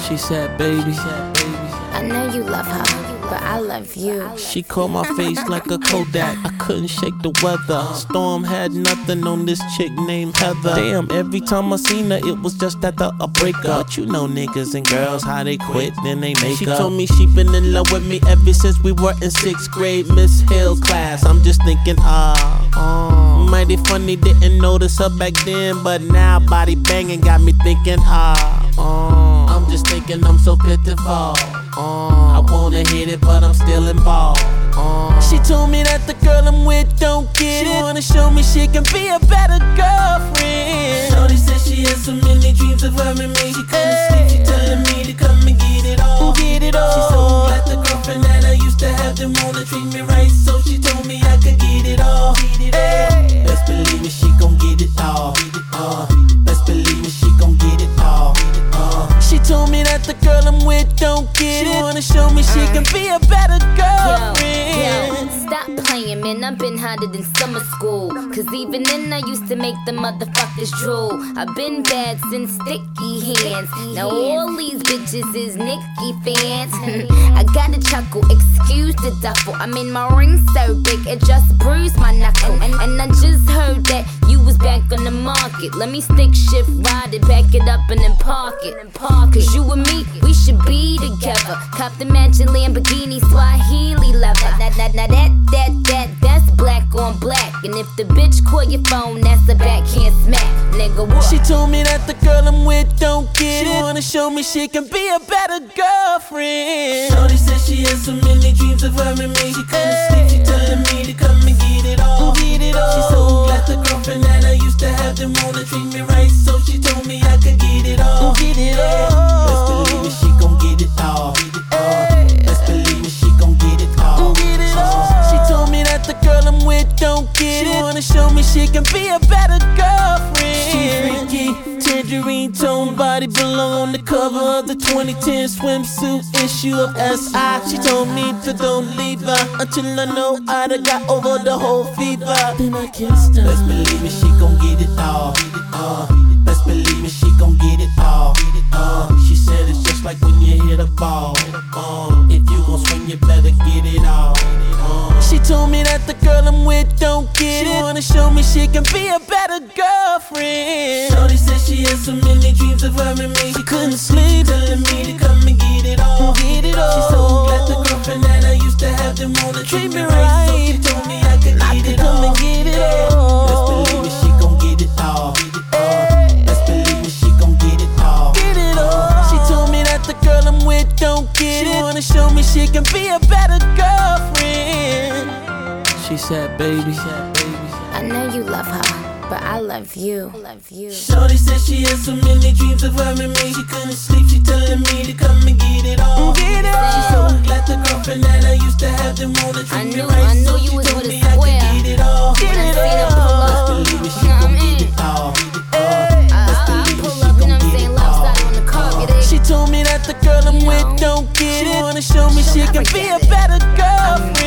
She said, baby, I know you love her, but I love you. she caught my face like a Kodak. I couldn't shake the weather. Storm had nothing on this chick named Heather. Damn, every time I seen her, it was just after a breakup. But you know niggas and girls, how they quit, then they make up. She told me she been in love with me ever since we were in 6th grade Miss Hill class. I'm just thinking, mighty funny, didn't notice her back then, but now body banging got me thinking, I'm just thinking I'm so pitiful. I wanna hit it, but I'm still involved. She told me that the girl I'm with don't get it. She wanna show me she can be a better girlfriend. Shorty said she had so many dreams of her and me. She couldn't sleep, she telling me to come and get it all. She's so glad the girlfriend that I used to have didn't wanna treat me right, so she told me I could get it all. Best believe me, she gon' get it all. Best believe me, she gon' get it all. She told me that the girl I'm with don't get it. She wanna show me she can be a better girlfriend. Yo, stop playing, man, I've been hotter than summer school. Cause even then I used to make the motherfuckers drool. I've been bad since sticky hands. Now all these bitches is Nicki fans. I gotta chuckle, excuse the duffel. I mean my ring so big it just bruised my knuckle. And I just heard that you was back on the market. Let me stick shift, ride it, back it up and then park it. Cause you and me, we should be together. Cop the matching Lamborghini, Swahili leather. That's black on black. And if the bitch call your phone, that's a backhand smack. Nigga, what? She told me that the girl I'm with don't get it. She wanna show me she can be a better girlfriend. Shorty said she had so many dreams of her and me. She couldn't sleep, she telling me to come and get it all. She's so glad the girlfriend that I used to have didn't wanna treat me right, so she told me I could get it all. Best believe me, she gon' get it all. Best believe me, she gon' get it all. She told me that the girl I'm with don't get it. She wanna show me she can be a better girlfriend. She freaky, tangerine tone body, belong on the cover of the 2010 swimsuit issue of SI. She told me to don't leave her until I know I done got over the whole fever. Then I kissed her. Best believe me, she gon' get it all. Best believe me, she gon' get it all. She said it's just like when you hit a ball. If you gon' swing, you better get it all. She told me that the girl I'm with don't get it. She wanna show me she can be a better girlfriend. Shorty said she had so many dreams of her and me. She couldn't sleep, telling me to come and get it all. She's so glad the girlfriend that I used to have didn't wanna treat me right, so she told me I could get it all. Best believe me, she gon' get it all. Best believe me, she gon' get it all. She told me that the girl I'm with don't get it. She wanna show me she can be a better girlfriend. She said, baby, I know you love her, but I love you. Shorty said she had so many dreams of her and me. She couldn't sleep, she telling me to come and get it all. She's so glad the girlfriend that I used to have didn't wanna treat me right, so she told me I could get it all. Best believe me, she gon' get it all. Best believe me, she gon' get it all. She told me that the girl I'm with don't get it. She wanna show me she can be a better girlfriend.